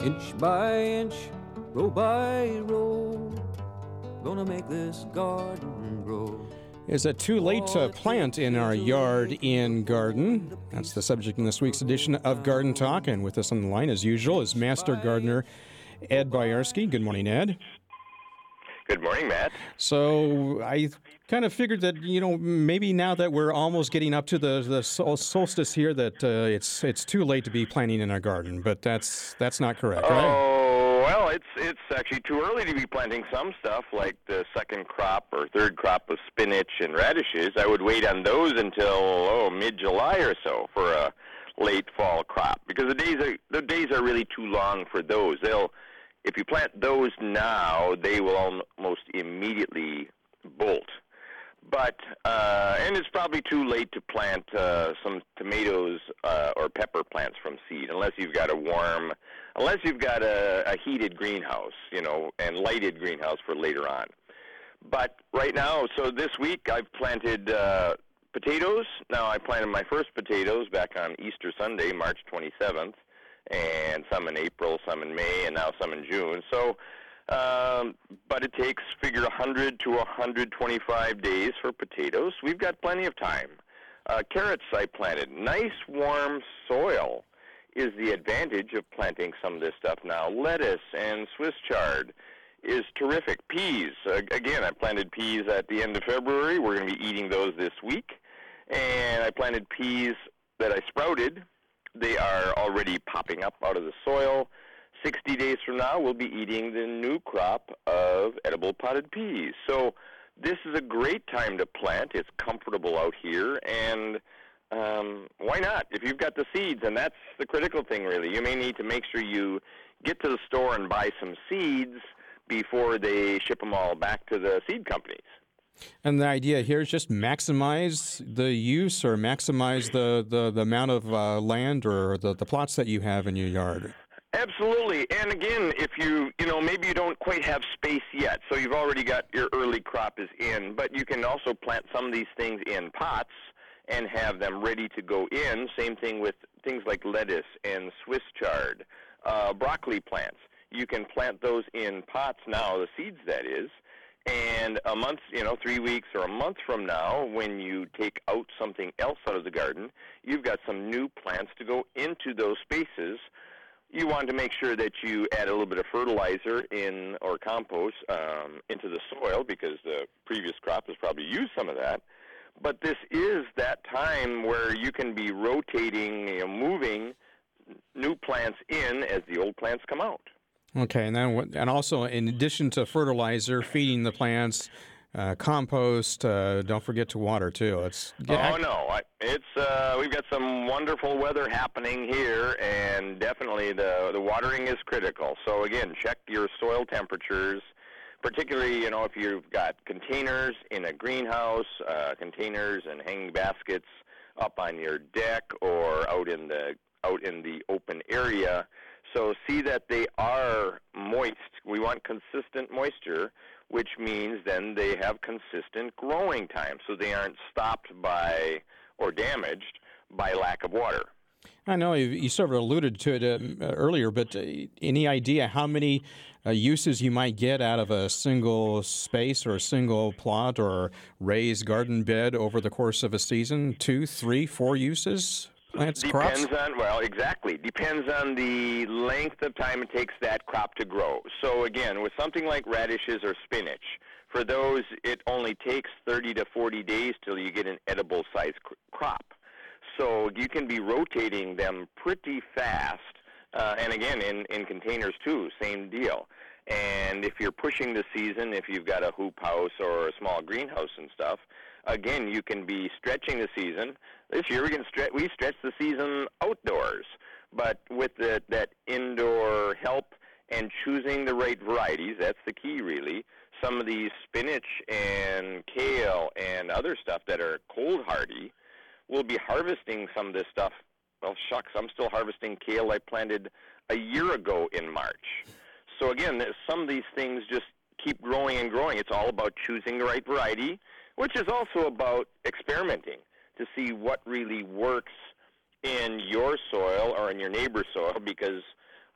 Inch by inch, row by row, gonna make this garden grow. Is it too late to plant in our yard and garden? That's the subject in this week's edition of Garden Talk. And with us on the line, as usual, is Master Gardener Ed Boyarsky. Good morning, Ed. Good morning, Matt. So I kind of figured that, maybe now that we're almost getting up to the solstice here, that it's too late to be planting in our garden. But that's not correct, right? Oh, well, it's actually too early to be planting some stuff like the second crop or third crop of spinach and radishes. I would wait on those until mid-July or so for a late fall crop, because the days are really too long for those. If you plant those now, they will almost immediately bolt. But and it's probably too late to plant some tomatoes or pepper plants from seed, unless you've got a heated greenhouse, and lighted greenhouse for later on. But right now, so this week I've planted potatoes. Now I planted my first potatoes back on Easter Sunday, March 27th, and some in April, some in May, and now some in June. So, but it takes, figure 100 to 125 days for potatoes. We've got plenty of time. Carrots I planted. Nice warm soil is the advantage of planting some of this stuff now. Lettuce and Swiss chard is terrific. Peas, again, I planted peas at the end of February. We're going to be eating those this week. And I planted peas that I sprouted. They are already popping up out of the soil. 60 days from now, we'll be eating the new crop of edible potted peas. So this is a great time to plant. It's comfortable out here, and why not? If you've got the seeds, and that's the critical thing, really. You may need to make sure you get to the store and buy some seeds before they ship them all back to the seed companies. And the idea here is just maximize the use or maximize the amount of land or the plots that you have in your yard. Absolutely. And again, if maybe you don't quite have space yet, so you've already got your early crop is in, but you can also plant some of these things in pots and have them ready to go in. Same thing with things like lettuce and Swiss chard, broccoli plants. You can plant those in pots now, the seeds that is. And a month, 3 weeks or a month from now, when you take out something else out of the garden, you've got some new plants to go into those spaces. You want to make sure that you add a little bit of fertilizer or compost into the soil, because the previous crop has probably used some of that. But this is that time where you can be rotating, moving new plants in as the old plants come out. Okay, and also in addition to fertilizer, feeding the plants, compost, don't forget to water too. We've got some wonderful weather happening here, and definitely the watering is critical. So again, check your soil temperatures, particularly if you've got containers in a greenhouse, containers and hanging baskets up on your deck or out in the open area. So see that they are moist. We want consistent moisture, which means then they have consistent growing time, so they aren't stopped by or damaged by lack of water. I know you sort of alluded to it earlier, but any idea how many uses you might get out of a single space or a single plot or raised garden bed over the course of a season? 2, 3, 4 uses? Depends on the length of time it takes that crop to grow. So again, with something like radishes or spinach, for those it only takes 30 to 40 days till you get an edible size crop. So you can be rotating them pretty fast, and again in containers too, same deal. And if you're pushing the season, if you've got a hoop house or a small greenhouse and stuff, again, you can be stretching the season. This year we stretched the season outdoors, but with that indoor help and choosing the right varieties, that's the key really. Some of these spinach and kale and other stuff that are cold hardy, we'll be harvesting some of this stuff. Well, shucks, I'm still harvesting kale I planted a year ago in March. So again, some of these things just keep growing and growing. It's all about choosing the right variety, which is also about experimenting to see what really works in your soil or in your neighbor's soil, because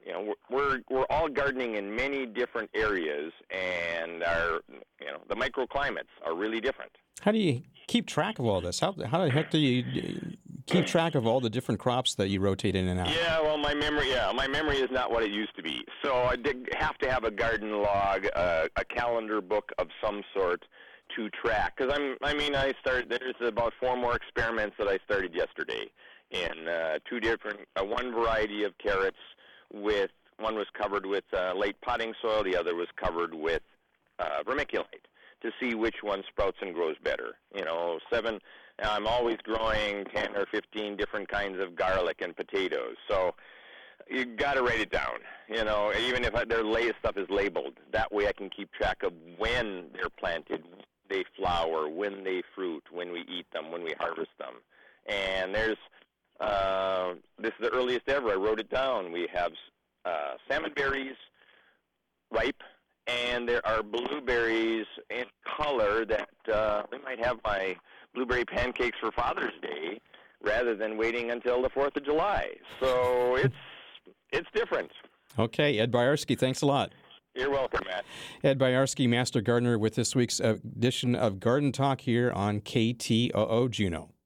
You know, we're all gardening in many different areas, and the microclimates are really different. How do you keep track of all this? How the heck do you keep track of all the different crops that you rotate in and out? Yeah, well, my memory is not what it used to be. So I did have to have a garden log, a calendar book of some sort to track. Because there's about 4 more experiments that I started yesterday in 2 different, one variety of carrots. One was covered with late potting soil, the other was covered with vermiculite, to see which one sprouts and grows better. I'm always growing 10 or 15 different kinds of garlic and potatoes. So you got to write it down. Even if their stuff is labeled, that way I can keep track of when they're planted, when they flower, when they fruit, when we eat them, when we harvest them. And this is the earliest ever. I wrote it down. We have salmon berries ripe, and there are blueberries in color that we might have my blueberry pancakes for Father's Day rather than waiting until the 4th of July. So it's different. Okay, Ed Boyarsky, thanks a lot. You're welcome, Matt. Ed Boyarsky, Master Gardener, with this week's edition of Garden Talk here on KTOO Juneau.